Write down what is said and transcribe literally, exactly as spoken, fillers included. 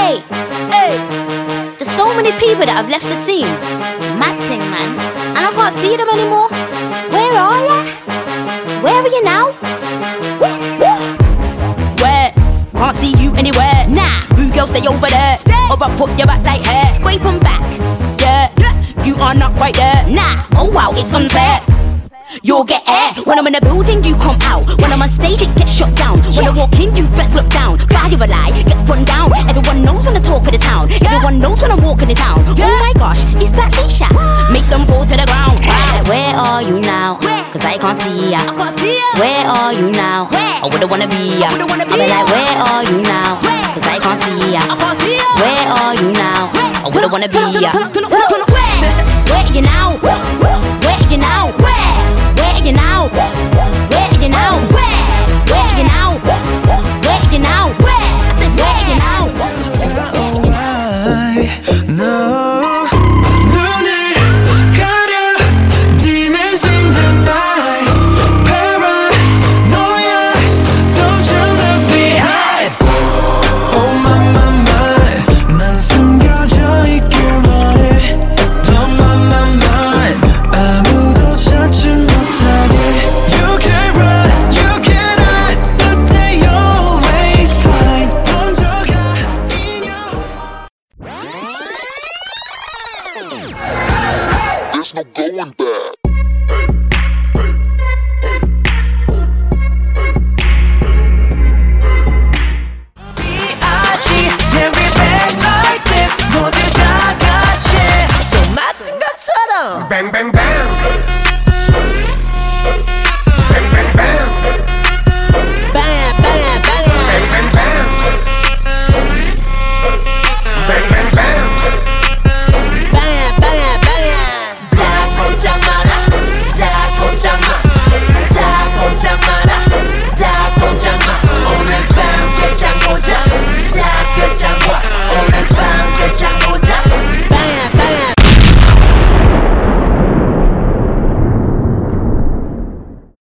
Hey, hey. There's so many people that have left the scene. Mad thing, man. And I can't see them anymore. Where are ya? Where are you now? Where? Can't see you anywhere. Nah, boo girl, stay over there. Stay. Or I put your back like hair. Scrape 'em back. Yeah, you are not quite there. Nah, oh wow, it's unfair. You'll get air. When I'm in a building, you come out. When I'm on stage, it gets shut down. When I walk in, you best look down. Fire a lie, gets run down. Everyone knows when I talk of the town. Everyone knows when I'm walking the town. Oh my gosh, is that Leisha? Make them fall to the ground. Like, where are you now? Cause I can't see ya. Where are you now? I wouldn't wanna be ya. I'll be like, where are you now? Cause I can't see ya. Where are you now? I wouldn't wanna be ya. Where are you now? Where are you now? Where? Where are you now? Where are you now? Where? Where are you now? Where are you now? Where? I said, where are you now? No, 눈을 가려 demons in the night. Paranoia, don't you look behind. Oh my my my, 난 숨겨져 있길 원해. Don't mind my mind, 아무도 찾지 못하게. You can run, you can hide, but they always find. 던져가 in your heart. There's no going back.